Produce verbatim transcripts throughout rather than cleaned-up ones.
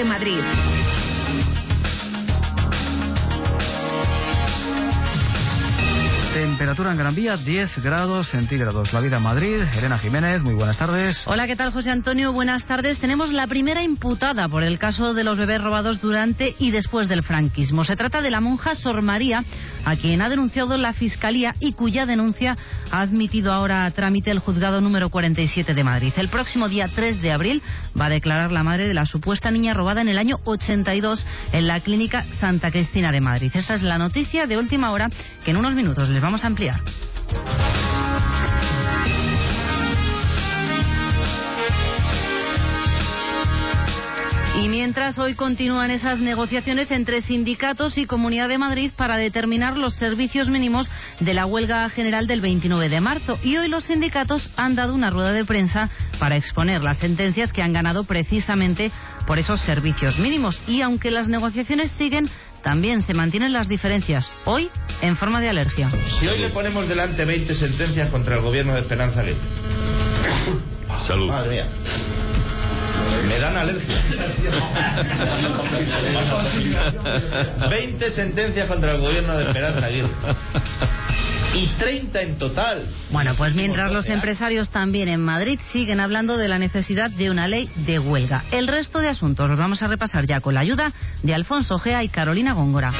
de Madrid. Temperatura en Gran Vía, diez grados centígrados. La vida en Madrid. Elena Jiménez, muy buenas tardes. Hola, ¿qué tal, José Antonio? Buenas tardes. Tenemos la primera imputada por el caso de los bebés robados durante y después del franquismo. Se trata de la monja Sor María, a quien ha denunciado la Fiscalía y cuya denuncia ha admitido ahora a trámite el juzgado número cuarenta y siete de Madrid. El próximo día tres de abril va a declarar la madre de la supuesta niña robada en el año ochenta y dos en la clínica Santa Cristina de Madrid. Esta es la noticia de última hora que en unos minutos les vamos a ampliar. Y mientras, hoy continúan esas negociaciones entre sindicatos y Comunidad de Madrid para determinar los servicios mínimos de la huelga general del veintinueve de marzo. Y hoy los sindicatos han dado una rueda de prensa para exponer las sentencias que han ganado precisamente por esos servicios mínimos. Y aunque las negociaciones siguen, también se mantienen las diferencias, hoy en forma de alergia. Si hoy le ponemos delante veinte sentencias contra el gobierno de Esperanza Aguirre. Salud. Madre mía. Me dan alergia. veinte sentencias contra el gobierno de Esperanza Aguirre. Y treinta en total. Bueno, pues mientras los empresarios también en Madrid siguen hablando de la necesidad de una ley de huelga. El resto de asuntos los vamos a repasar ya con la ayuda de Alfonso Gea y Carolina Góngora.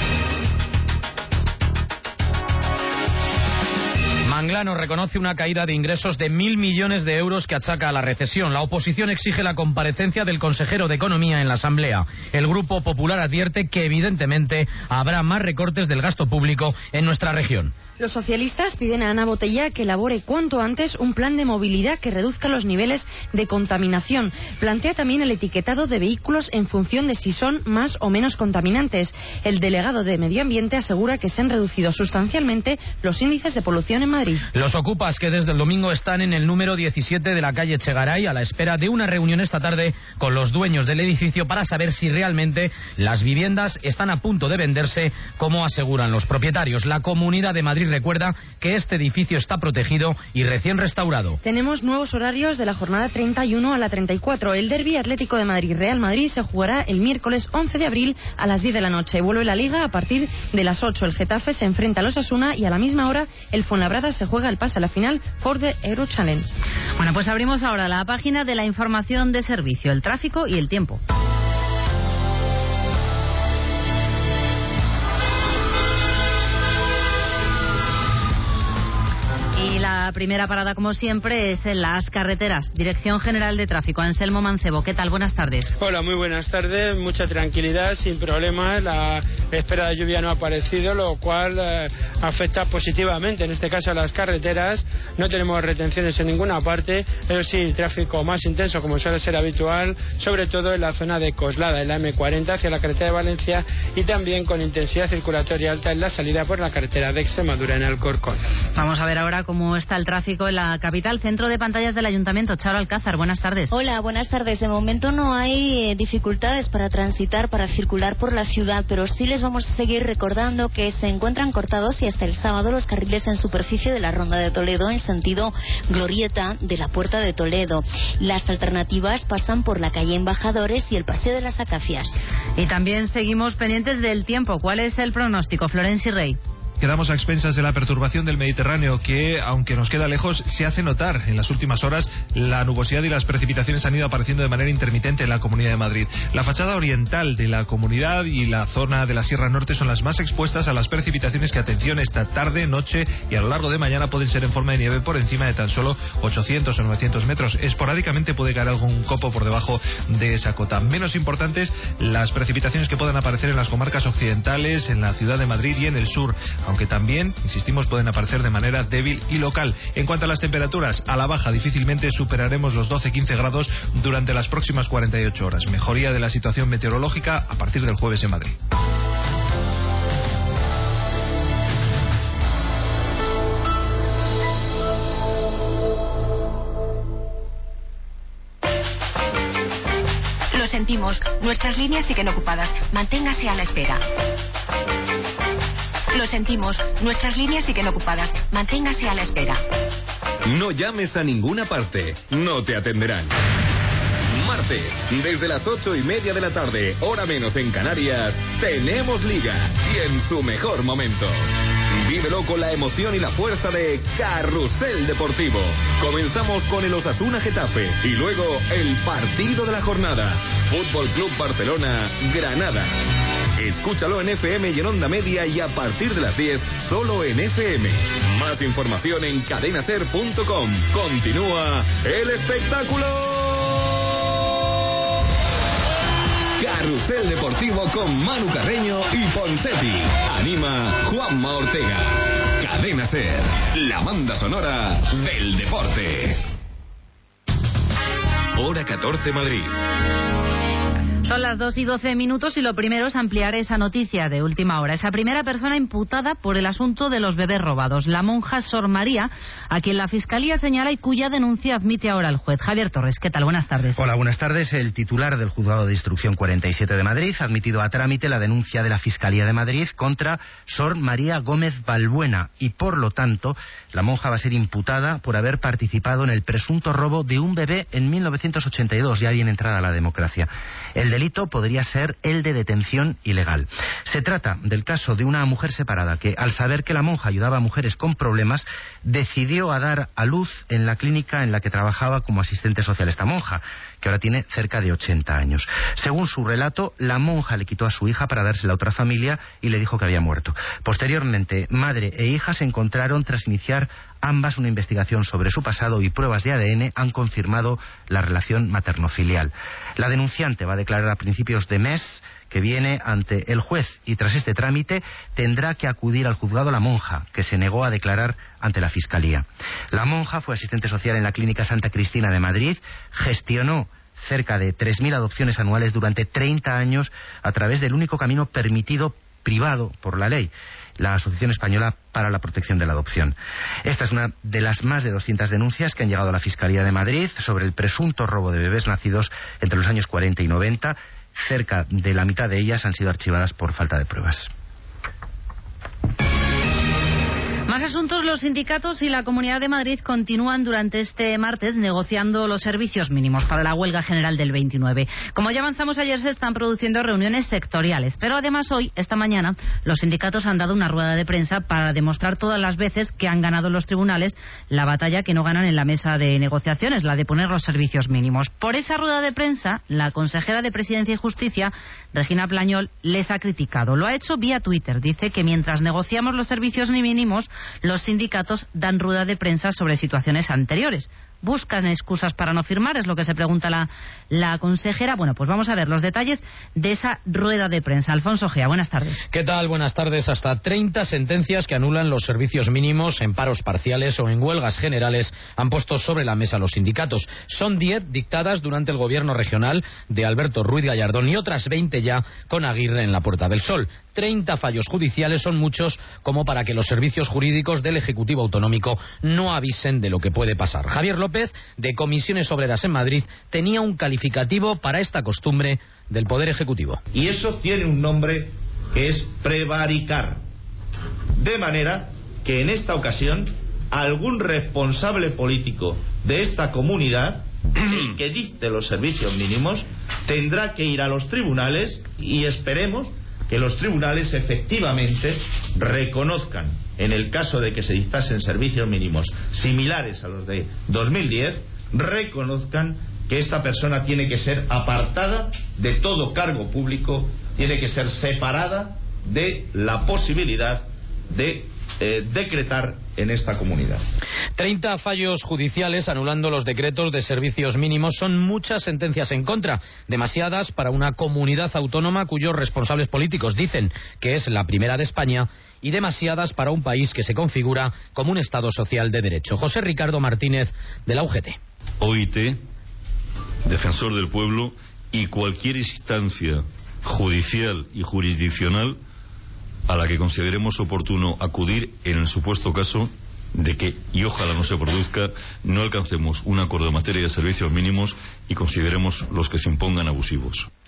Manglano reconoce una caída de ingresos de mil millones de euros que achaca a la recesión. La oposición exige la comparecencia del consejero de Economía en la Asamblea. El Grupo Popular advierte que evidentemente habrá más recortes del gasto público en nuestra región. Los socialistas piden a Ana Botella que elabore cuanto antes un plan de movilidad que reduzca los niveles de contaminación. Plantea también el etiquetado de vehículos en función de si son más o menos contaminantes. El delegado de Medio Ambiente asegura que se han reducido sustancialmente los índices de polución en Madrid. Los ocupas que desde el domingo están en el número diecisiete de la calle Echegaray a la espera de una reunión esta tarde con los dueños del edificio para saber si realmente las viviendas están a punto de venderse, como aseguran los propietarios. La Comunidad de Madrid recuerda que este edificio está protegido y recién restaurado. Tenemos nuevos horarios de la jornada treinta y uno a la treinta y cuatro. El derbi Atlético de Madrid-Real Madrid se jugará el miércoles once de abril a las diez de la noche. Vuelve la Liga a partir de las ocho. El Getafe se enfrenta a los Osasuna y a la misma hora el Fuenlabrada se juega el pase a la final for the Euro Challenge. Bueno, pues abrimos ahora la página de la información de servicio, el tráfico y el tiempo. Y la primera parada, como siempre, es en las carreteras. Dirección General de Tráfico, Anselmo Mancebo. ¿Qué tal? Buenas tardes. Hola, muy buenas tardes. Mucha tranquilidad, sin problemas. La espera de lluvia no ha aparecido, lo cual eh, afecta positivamente, en este caso, a las carreteras. No tenemos retenciones en ninguna parte, pero sí tráfico más intenso, como suele ser habitual, sobre todo en la zona de Coslada, en la eme cuarenta, hacia la carretera de Valencia, y también con intensidad circulatoria alta en la salida por la carretera de Extremadura, en Alcorcón. Vamos a ver ahora cómo está el tráfico en la capital. Centro de pantallas del Ayuntamiento, Charo Alcázar, buenas tardes. Hola, buenas tardes. De momento no hay eh, dificultades para transitar, para circular por la ciudad, pero sí les vamos a seguir recordando que se encuentran cortados y hasta el sábado los carriles en superficie de la Ronda de Toledo en sentido Glorieta de la Puerta de Toledo. Las alternativas pasan por la calle Embajadores y el Paseo de las Acacias. Y también seguimos pendientes del tiempo. ¿Cuál es el pronóstico, Florencio Rey? Quedamos a expensas de la perturbación del Mediterráneo que, aunque nos queda lejos, se hace notar. En las últimas horas la nubosidad y las precipitaciones han ido apareciendo de manera intermitente en la Comunidad de Madrid. La fachada oriental de la comunidad y la zona de la Sierra Norte son las más expuestas a las precipitaciones que, atención, esta tarde, noche y a lo largo de mañana pueden ser en forma de nieve por encima de tan solo ochocientos o novecientos metros. Esporádicamente puede caer algún copo por debajo de esa cota. Menos importantes las precipitaciones que puedan aparecer en las comarcas occidentales, en la ciudad de Madrid y en el sur, aunque también, insistimos, pueden aparecer de manera débil y local. En cuanto a las temperaturas, a la baja difícilmente superaremos los doce a quince grados durante las próximas cuarenta y ocho horas. Mejoría de la situación meteorológica a partir del jueves en Madrid. Lo sentimos, nuestras líneas siguen ocupadas. Manténgase a la espera. Lo sentimos, nuestras líneas siguen ocupadas. Manténgase a la espera. No llames a ninguna parte, no te atenderán. Martes, desde las ocho y media de la tarde, hora menos en Canarias, tenemos Liga y en su mejor momento. Vívelo con la emoción y la fuerza de Carrusel Deportivo. Comenzamos con el Osasuna Getafe y luego el partido de la jornada. Fútbol Club Barcelona, Granada. Escúchalo en F M y en Onda Media y a partir de las diez, solo en F M. Más información en cadena ser punto com. Continúa el espectáculo. Carrusel Deportivo con Manu Carreño y Ponseti. Anima Juanma Ortega. Cadena Ser, la banda sonora del deporte. Hora catorce Madrid. Son las dos y doce minutos y lo primero es ampliar esa noticia de última hora. Esa primera persona imputada por el asunto de los bebés robados, la monja Sor María, a quien la Fiscalía señala y cuya denuncia admite ahora el juez. Javier Torres, ¿qué tal? Buenas tardes. Hola, buenas tardes. El titular del Juzgado de Instrucción cuarenta y siete de Madrid ha admitido a trámite la denuncia de la Fiscalía de Madrid contra Sor María Gómez Balbuena y, por lo tanto, la monja va a ser imputada por haber participado en el presunto robo de un bebé en mil novecientos ochenta y dos, ya bien entrada la democracia. El delito podría ser el de detención ilegal. Se trata del caso de una mujer separada que, al saber que la monja ayudaba a mujeres con problemas, decidió a dar a luz en la clínica en la que trabajaba como asistente social esta monja, que ahora tiene cerca de ochenta años. Según su relato, la monja le quitó a su hija para dársela a otra familia y le dijo que había muerto. Posteriormente, madre e hija se encontraron tras iniciar ambas una investigación sobre su pasado y pruebas de A D N han confirmado la relación materno-filial. La denunciante va a declarar a principios de mes que viene ante el juez y tras este trámite tendrá que acudir al juzgado la monja, que se negó a declarar ante la Fiscalía. La monja fue asistente social en la Clínica Santa Cristina de Madrid, gestionó cerca de tres mil adopciones anuales durante treinta años a través del único camino permitido privado por la ley, la Asociación Española para la Protección de la Adopción. Esta es una de las más de doscientas denuncias que han llegado a la Fiscalía de Madrid sobre el presunto robo de bebés nacidos entre los años cuarenta y noventa. Cerca de la mitad de ellas han sido archivadas por falta de pruebas. Más asuntos. Los sindicatos y la Comunidad de Madrid continúan durante este martes negociando los servicios mínimos para la huelga general del veintinueve. Como ya avanzamos ayer, se están produciendo reuniones sectoriales, pero además hoy, esta mañana, los sindicatos han dado una rueda de prensa para demostrar todas las veces que han ganado los tribunales la batalla que no ganan en la mesa de negociaciones, la de poner los servicios mínimos. Por esa rueda de prensa, la consejera de Presidencia y Justicia, Regina Plañol, les ha criticado. Lo ha hecho vía Twitter. Dice que mientras negociamos los servicios mínimos, los sindicatos dan rueda de prensa sobre situaciones anteriores. ¿Buscan excusas para no firmar? Es lo que se pregunta la, la consejera. Bueno, pues vamos a ver los detalles de esa rueda de prensa. Alfonso Gea, buenas tardes. ¿Qué tal? Buenas tardes. Hasta treinta sentencias que anulan los servicios mínimos en paros parciales o en huelgas generales han puesto sobre la mesa los sindicatos. Son diez dictadas durante el gobierno regional de Alberto Ruiz Gallardón y otras veinte ya con Aguirre en la Puerta del Sol. treinta fallos judiciales son muchos como para que los servicios jurídicos del Ejecutivo Autonómico no avisen de lo que puede pasar. Javier López, de Comisiones Obreras en Madrid, tenía un calificativo para esta costumbre del Poder Ejecutivo. Y eso tiene un nombre que es prevaricar. De manera que en esta ocasión algún responsable político de esta comunidad el que dicte los servicios mínimos tendrá que ir a los tribunales y esperemos que los tribunales efectivamente reconozcan, en el caso de que se dictasen servicios mínimos similares a los de dos mil diez, reconozcan que esta persona tiene que ser apartada de todo cargo público, tiene que ser separada de la posibilidad de eh, decretar en esta comunidad. treinta fallos judiciales anulando los decretos de servicios mínimos son muchas sentencias en contra, demasiadas para una comunidad autónoma cuyos responsables políticos dicen que es la primera de España y demasiadas para un país que se configura como un Estado social de derecho. José Ricardo Martínez, de la U G T. O I T, Defensor del Pueblo y cualquier instancia judicial y jurisdiccional a la que consideremos oportuno acudir en el supuesto caso de que, y ojalá no se produzca, no alcancemos un acuerdo en materia de servicios mínimos y consideremos los que se impongan abusivos.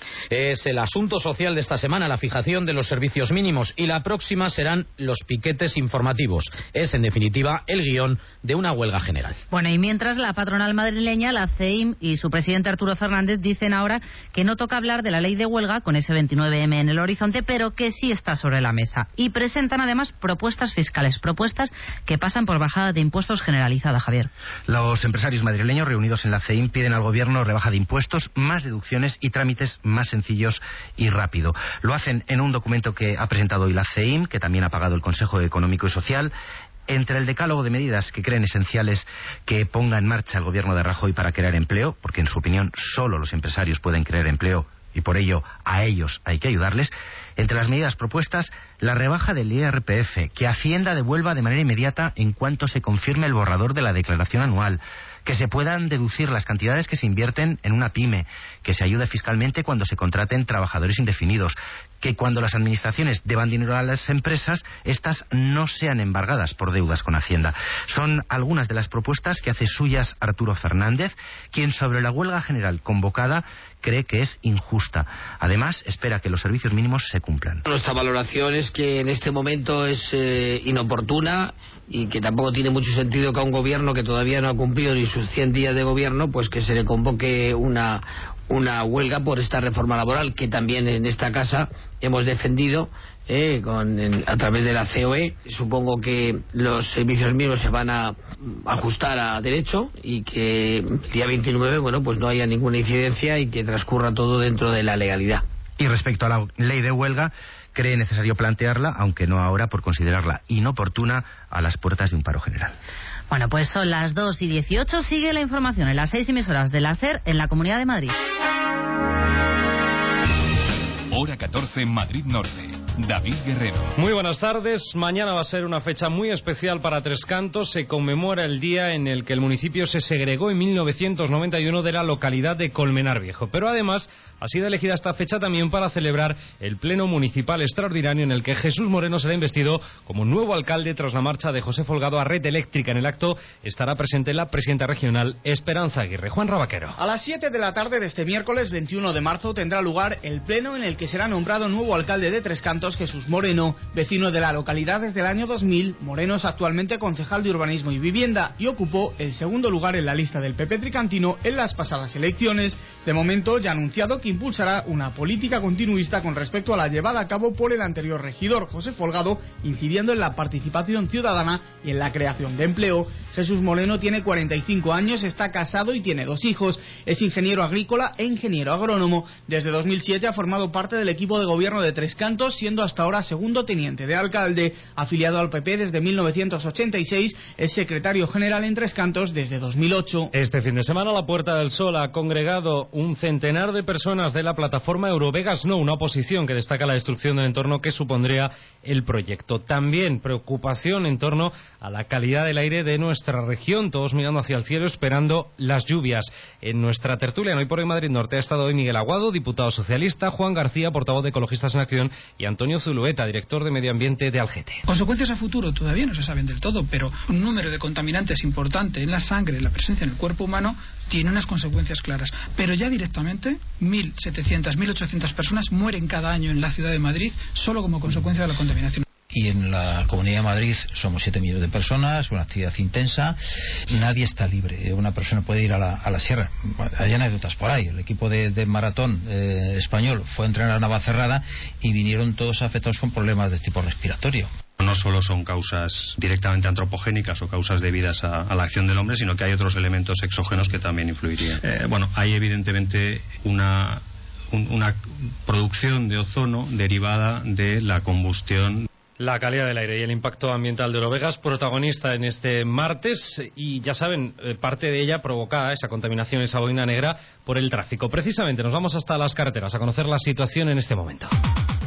Es el asunto social de esta semana, la fijación de los servicios mínimos, y la próxima serán los piquetes informativos. Es, en definitiva, el guión de una huelga general. Bueno, y mientras la patronal madrileña, la C E I M y su presidente Arturo Fernández dicen ahora que no toca hablar de la ley de huelga con ese veintinueve eme en el horizonte, pero que sí está sobre la mesa. Y presentan además propuestas fiscales, propuestas que pasan por bajada de impuestos generalizada, Javier. Los empresarios madrileños reunidos en la C E I M piden al gobierno rebaja de impuestos, más deducciones y trámites más sencillos y rápido. Lo hacen en un documento que ha presentado hoy la C E I M, que también ha pagado el Consejo Económico y Social. Entre el decálogo de medidas que creen esenciales que ponga en marcha el gobierno de Rajoy para crear empleo, porque en su opinión solo los empresarios pueden crear empleo y por ello a ellos hay que ayudarles, entre las medidas propuestas, la rebaja del I R P F, que Hacienda devuelva de manera inmediata en cuanto se confirme el borrador de la declaración anual, que se puedan deducir las cantidades que se invierten en una pyme, que se ayude fiscalmente cuando se contraten trabajadores indefinidos, que cuando las administraciones deban dinero a las empresas, estas no sean embargadas por deudas con Hacienda. Son algunas de las propuestas que hace suyas Arturo Fernández, quien sobre la huelga general convocada cree que es injusta. Además, espera que los servicios mínimos se cumplan. Nuestra valoración es que en este momento es eh, inoportuna y que tampoco tiene mucho sentido que a un gobierno que todavía no ha cumplido ni sus cien días de gobierno, pues que se le convoque una, una huelga por esta reforma laboral que también en esta casa hemos defendido eh, con, en, a través de la C O E. Supongo que los servicios mínimos se van a ajustar a derecho y que el día veintinueve, bueno, pues no haya ninguna incidencia y que transcurra todo dentro de la legalidad. Y respecto a la ley de huelga, cree necesario plantearla, aunque no ahora por considerarla inoportuna a las puertas de un paro general. Bueno, pues son las dos y dieciocho, sigue la información en las seis emisoras de la SER en la Comunidad de Madrid. Hora catorce, Madrid Norte. David Guerrero. Muy buenas tardes. Mañana va a ser una fecha muy especial para Tres Cantos. Se conmemora el día en el que el municipio se segregó en mil novecientos noventa y uno de la localidad de Colmenar Viejo. Pero además ha sido elegida esta fecha también para celebrar el pleno municipal extraordinario en el que Jesús Moreno será investido como nuevo alcalde tras la marcha de José Folgado a Red Eléctrica. En el acto estará presente la presidenta regional Esperanza Aguirre. Juan Rabaquero. A las siete de la tarde de este miércoles veintiuno de marzo tendrá lugar el pleno en el que será nombrado nuevo alcalde de Tres Cantos Jesús Moreno, vecino de la localidad desde el año dos mil. Moreno es actualmente concejal de Urbanismo y Vivienda y ocupó el segundo lugar en la lista del P P tricantino en las pasadas elecciones. De momento ya ha anunciado que impulsará una política continuista con respecto a la llevada a cabo por el anterior regidor José Folgado, incidiendo en la participación ciudadana y en la creación de empleo. Jesús Moreno tiene cuarenta y cinco años, está casado y tiene dos hijos. Es ingeniero agrícola e ingeniero agrónomo. Desde dos mil siete ha formado parte del equipo de gobierno de Tres Cantos, siendo hasta ahora segundo teniente de alcalde. Afiliado al P P desde mil novecientos ochenta y seis, es secretario general en Tres Cantos desde dos mil ocho. Este fin de semana la Puerta del Sol ha congregado un centenar de personas de la plataforma Eurovegas No, una oposición que destaca la destrucción del entorno que supondría el proyecto. También preocupación en torno a la calidad del aire de nuestra región, todos mirando hacia el cielo esperando las lluvias. En nuestra tertulia en Hoy por Hoy Madrid Norte ha estado hoy Miguel Aguado, diputado socialista, Juan García, portavoz de Ecologistas en Acción, y Antonio Zulueta, director de Medio Ambiente de Algete. Consecuencias a futuro todavía no se saben del todo, pero un número de contaminantes importante en la sangre, en la presencia en el cuerpo humano, tiene unas consecuencias claras. Pero ya directamente, mil setecientas, mil ochocientas personas mueren cada año en la ciudad de Madrid solo como consecuencia de la contaminación. Y en la Comunidad de Madrid somos siete millones de personas, una actividad intensa, nadie está libre. Una persona puede ir a la, a la sierra. Hay anécdotas por ahí. El equipo de, de maratón eh, español fue a entrenar a Navacerrada y vinieron todos afectados con problemas de tipo respiratorio. No solo son causas directamente antropogénicas o causas debidas a, a la acción del hombre, sino que hay otros elementos exógenos que también influirían. Eh, bueno, hay evidentemente una, un, una producción de ozono derivada de la combustión. La calidad del aire y el impacto ambiental de Eurovegas, protagonista en este martes, y ya saben, parte de ella provocada, esa contaminación, esa boina negra, por el tráfico. Precisamente nos vamos hasta las carreteras a conocer la situación en este momento.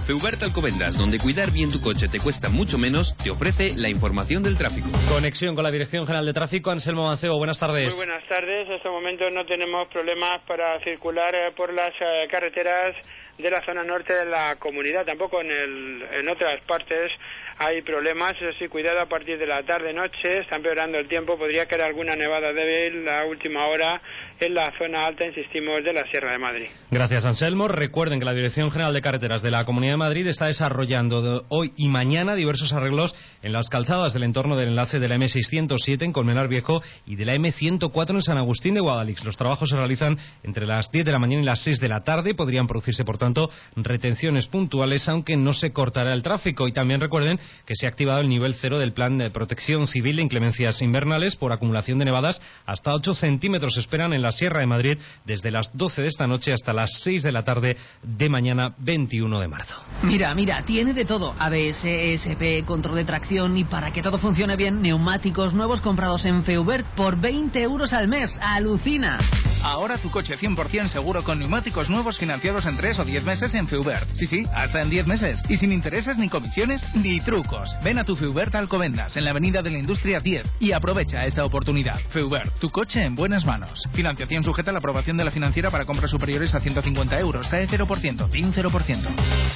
Feubert Alcobendas, donde cuidar bien tu coche te cuesta mucho menos, te ofrece la información del tráfico. Conexión con la Dirección General de Tráfico, Anselmo Mancebo, buenas tardes. Muy buenas tardes, en estos momentos no tenemos problemas para circular por las eh, carreteras de la zona norte de la comunidad, tampoco en, el, en otras partes hay problemas, eso sí, cuidado a partir de la tarde-noche, está empeorando el tiempo, podría caer alguna nevada débil a última hora en la zona alta, insistimos, de la Sierra de Madrid. Gracias, Anselmo. Recuerden que la Dirección General de Carreteras de la Comunidad de Madrid está desarrollando hoy y mañana diversos arreglos en las calzadas del entorno del enlace de la eme seiscientos siete en Colmenar Viejo y de la eme ciento cuatro en San Agustín de Guadalix. Los trabajos se realizan entre las diez de la mañana y las seis de la tarde. Podrían producirse, por tanto, retenciones puntuales, aunque no se cortará el tráfico. Y también recuerden que se ha activado el nivel cero del Plan de Protección Civil de Inclemencias Invernales por acumulación de nevadas. Hasta ocho centímetros se esperan en la Sierra de Madrid desde las doce de esta noche hasta las seis de la tarde de mañana veintiuno de marzo. Mira, mira, tiene de todo. A B S, E S P, control de tracción y para que todo funcione bien, neumáticos nuevos comprados en Feubert por veinte euros al mes. ¡Alucina! Ahora tu coche cien por ciento seguro con neumáticos nuevos financiados en tres o diez meses en Feubert. Sí, sí, hasta en diez meses. Y sin intereses ni comisiones ni trucos. Ven a tu Feubert Alcobendas en la Avenida de la Industria diez y aprovecha esta oportunidad. Feubert, tu coche en buenas manos. Financiación sujeta a la aprobación de la financiera para compras superiores a ciento cincuenta euros. T E cero por ciento, T I N cero por ciento.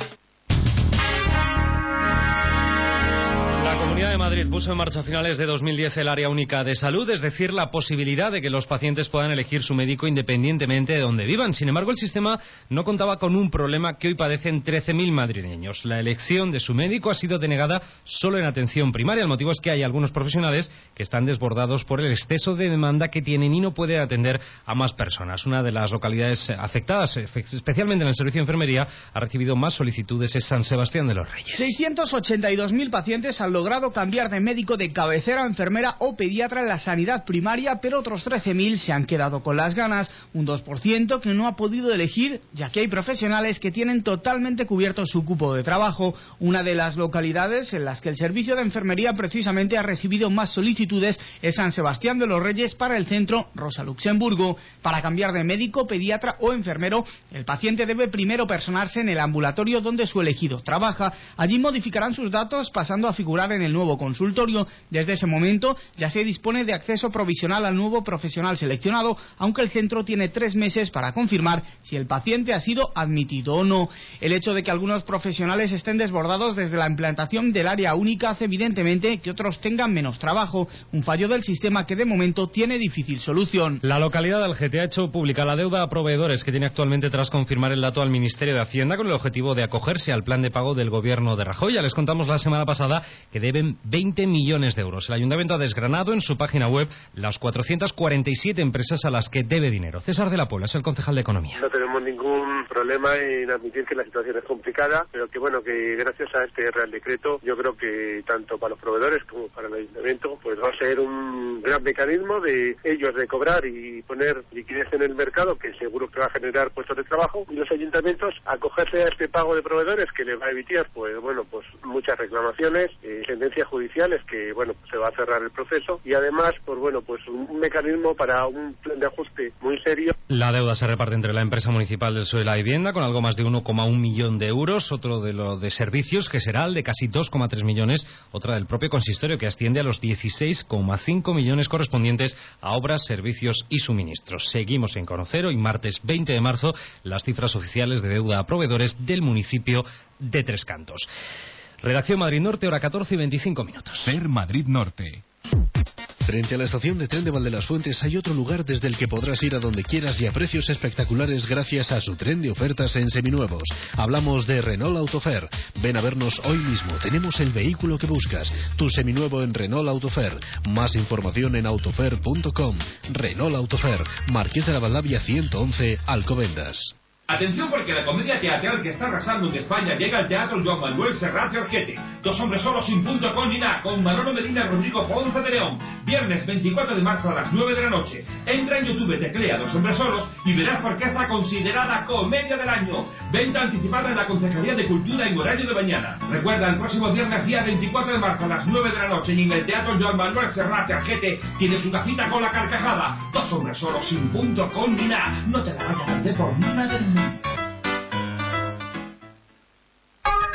La Comunidad de Madrid puso en marcha a finales de dos mil diez el área única de salud, es decir, la posibilidad de que los pacientes puedan elegir su médico independientemente de donde vivan. Sin embargo, el sistema no contaba con un problema que hoy padecen trece mil madrileños. La elección de su médico ha sido denegada solo en atención primaria. El motivo es que hay algunos profesionales que están desbordados por el exceso de demanda que tienen y no pueden atender a más personas. Una de las localidades afectadas, especialmente en el servicio de enfermería, ha recibido más solicitudes, es San Sebastián de los Reyes. seiscientos ochenta y dos mil pacientes han logrado cambiar de médico de cabecera a enfermera o pediatra en la sanidad primaria, pero otros trece mil se han quedado con las ganas, un dos por ciento que no ha podido elegir, ya que hay profesionales que tienen totalmente cubierto su cupo de trabajo. Una de las localidades en las que el servicio de enfermería precisamente ha recibido más solicitudes es San Sebastián de los Reyes para el centro Rosa Luxemburgo. Para cambiar de médico, pediatra o enfermero, el paciente debe primero personarse en el ambulatorio donde su elegido trabaja. Allí modificarán sus datos pasando a figurar en el nuevo consultorio. Desde ese momento ya se dispone de acceso provisional al nuevo profesional seleccionado, aunque el centro tiene tres meses para confirmar si el paciente ha sido admitido o no. El hecho de que algunos profesionales estén desbordados desde la implantación del área única hace evidentemente que otros tengan menos trabajo, un fallo del sistema que de momento tiene difícil solución. La localidad de Algete ha hecho pública la deuda a proveedores que tiene actualmente tras confirmar el dato al Ministerio de Hacienda con el objetivo de acogerse al plan de pago del gobierno de Rajoy. Ya les contamos la semana pasada que deben veinte millones de euros. El Ayuntamiento ha desgranado en su página web las cuatrocientas cuarenta y siete empresas a las que debe dinero. César de la Puebla es el concejal de Economía. No tenemos ningún problema en admitir que la situación es complicada, pero que bueno, que gracias a este Real Decreto, yo creo que tanto para los proveedores como para el Ayuntamiento, pues va a ser un gran mecanismo de ellos de cobrar y poner liquidez en el mercado, que seguro que va a generar puestos de trabajo, y los ayuntamientos acogerse a este pago de proveedores que les va a evitar, pues bueno, pues muchas reclamaciones, eh, sentencias judiciales que, bueno, pues se va a cerrar el proceso y además, pues bueno, pues un mecanismo para un plan de ajuste muy serio. La deuda se reparte entre la empresa municipal del Suelo de la Vivienda con algo más de uno coma uno millón de euros, otro de lo de servicios que será el de casi dos coma tres millones, otra del propio consistorio que asciende a los dieciséis coma cinco millones correspondientes a obras, servicios y suministros. Seguimos sin conocer hoy martes veinte de marzo las cifras oficiales de deuda a proveedores del municipio de Tres Cantos. Redacción Madrid Norte, hora catorce y veinticinco minutos. Ser Madrid Norte. Frente a la estación de tren de Valdelasfuentes hay otro lugar desde el que podrás ir a donde quieras y a precios espectaculares gracias a su tren de ofertas en seminuevos. Hablamos de Renault Autofer. Ven a vernos hoy mismo. Tenemos el vehículo que buscas. Tu seminuevo en Renault Autofer. Más información en autofer punto com. Renault Autofer. Marqués de la Valdavia ciento once, Alcobendas. Atención porque la comedia teatral que está arrasando en España llega al Teatro Joan Manuel Serrat y Argete. Dos hombres solos sin punto con ni nada, con Manolo Medina y Rodrigo Ponce de León. Viernes veinticuatro de marzo a las nueve de la noche. Entra en YouTube, teclea Dos hombres solos y verás por qué está considerada comedia del año. Venta anticipada en la Concejalía de Cultura en horario de mañana. Recuerda, el próximo viernes día veinticuatro de marzo a las nueve de la noche y en el Teatro Joan Manuel Serrat y Argete tienes una cita con la carcajada. Dos hombres solos sin punto con ni nada. No te la vayas a perder por nada del mundo.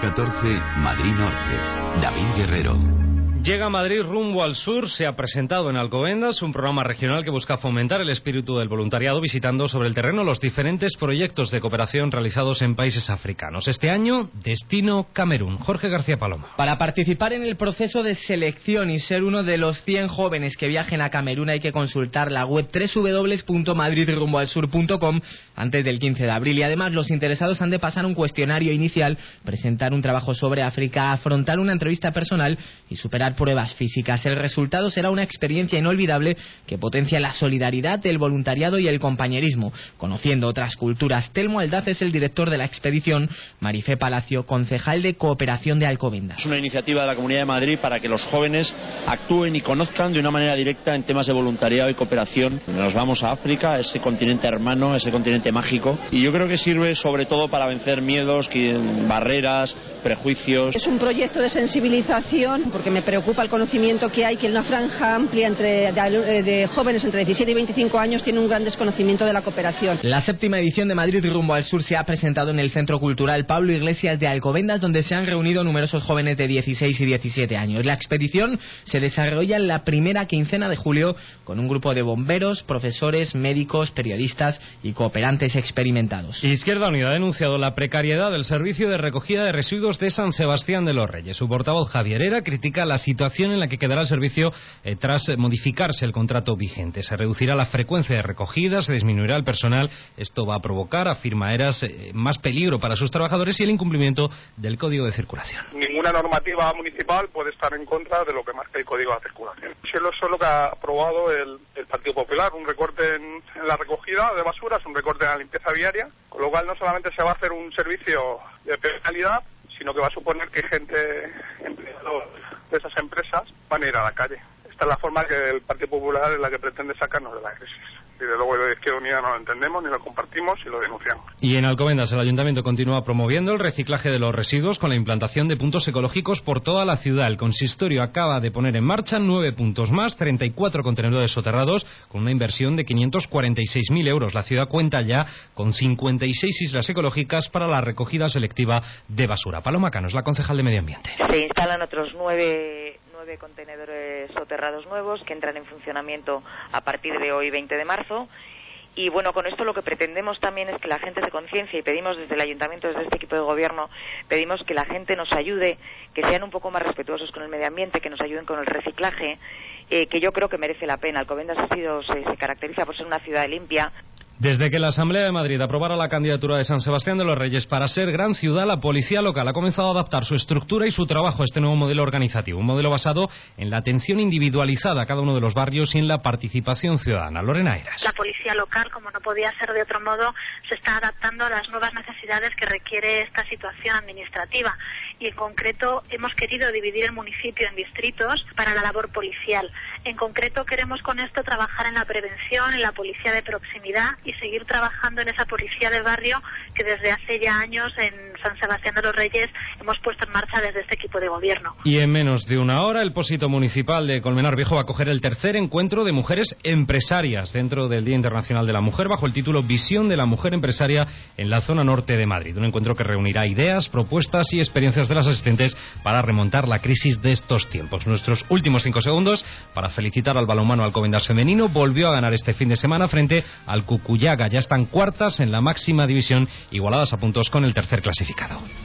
catorce, Madrid Norte. David Guerrero. Llega a Madrid rumbo al sur, se ha presentado en Alcobendas un programa regional que busca fomentar el espíritu del voluntariado visitando sobre el terreno los diferentes proyectos de cooperación realizados en países africanos. Este año, destino Camerún. Jorge García Paloma. Para participar en el proceso de selección y ser uno de los cien jóvenes que viajen a Camerún hay que consultar la web doble u doble u doble u punto madrid rumbo al sur punto com antes del quince de abril y además los interesados han de pasar un cuestionario inicial, presentar un trabajo sobre África, afrontar una entrevista personal y superar pruebas físicas. El resultado será una experiencia inolvidable que potencia la solidaridad, el voluntariado y el compañerismo. Conociendo otras culturas, Telmo Aldaz es el director de la expedición, Marifé Palacio, concejal de Cooperación de Alcobendas. Es una iniciativa de la Comunidad de Madrid para que los jóvenes actúen y conozcan de una manera directa en temas de voluntariado y cooperación. Nos vamos a África, a ese continente hermano, a ese continente mágico, y yo creo que sirve sobre todo para vencer miedos, barreras, prejuicios. Es un proyecto de sensibilización porque me preocupa el conocimiento que hay, que en una franja amplia entre, de, de jóvenes entre diecisiete y veinticinco años tiene un gran desconocimiento de la cooperación. La séptima edición de Madrid rumbo al sur se ha presentado en el Centro Cultural Pablo Iglesias de Alcobendas, donde se han reunido numerosos jóvenes de dieciséis y diecisiete años. La expedición se desarrolla en la primera quincena de julio con un grupo de bomberos, profesores, médicos, periodistas y cooperantes experimentados. Izquierda Unida ha denunciado la precariedad del servicio de recogida de residuos de San Sebastián de los Reyes. Su portavoz Javier Era critica la situación en la que quedará el servicio eh, tras eh, modificarse el contrato vigente. Se reducirá la frecuencia de recogida, se disminuirá el personal. Esto va a provocar, afirma Eras, eh, más peligro para sus trabajadores y el incumplimiento del Código de Circulación. Ninguna normativa municipal puede estar en contra de lo que marca el Código de Circulación. Eso es lo que ha aprobado el, el Partido Popular, un recorte en, en la recogida de basuras, un recorte en la limpieza viaria, con lo cual no solamente se va a hacer un servicio de peor calidad, sino que va a suponer que gente, empleados de esas empresas, van a ir a la calle. Esta es la forma que el Partido Popular es la que pretende sacarnos de la crisis. Y de luego de Izquierda Unida no lo entendemos, ni lo compartimos y lo denunciamos. Y en Alcobendas el Ayuntamiento continúa promoviendo el reciclaje de los residuos con la implantación de puntos ecológicos por toda la ciudad. El consistorio acaba de poner en marcha nueve puntos más, treinta y cuatro contenedores soterrados con una inversión de quinientos cuarenta y seis mil euros. La ciudad cuenta ya con cincuenta y seis islas ecológicas para la recogida selectiva de basura. Paloma Cano es la concejal de Medio Ambiente. Se instalan otros nueve... nueve contenedores soterrados nuevos que entran en funcionamiento a partir de hoy, veinte de marzo. Y bueno, con esto lo que pretendemos también es que la gente se conciencie y pedimos desde el Ayuntamiento, desde este equipo de gobierno, pedimos que la gente nos ayude, que sean un poco más respetuosos con el medio ambiente, que nos ayuden con el reciclaje, eh, que yo creo que merece la pena. Alcobendas ha sido, se, se caracteriza por ser una ciudad limpia. Desde que la Asamblea de Madrid aprobara la candidatura de San Sebastián de los Reyes para ser gran ciudad, la policía local ha comenzado a adaptar su estructura y su trabajo a este nuevo modelo organizativo, un modelo basado en la atención individualizada a cada uno de los barrios y en la participación ciudadana. Lorena Eras. La policía local, como no podía ser de otro modo, se está adaptando a las nuevas necesidades que requiere esta situación administrativa y en concreto hemos querido dividir el municipio en distritos para la labor policial. En concreto queremos con esto trabajar en la prevención, en la policía de proximidad y seguir trabajando en esa policía de barrio que desde hace ya años en San Sebastián de los Reyes hemos puesto en marcha desde este equipo de gobierno. Y en menos de una hora el Pósito Municipal de Colmenar Viejo va a acoger el tercer encuentro de mujeres empresarias dentro del Día Internacional de la Mujer bajo el título Visión de la Mujer Empresaria en la zona norte de Madrid. Un encuentro que reunirá ideas, propuestas y experiencias de las asistentes para remontar la crisis de estos tiempos. Nuestros últimos cinco segundos para felicitar al balonmano Alcobendas femenino. Volvió a ganar este fin de semana frente al Cucuyaga. Ya están cuartas en la máxima división, igualadas a puntos con el tercer clasificado.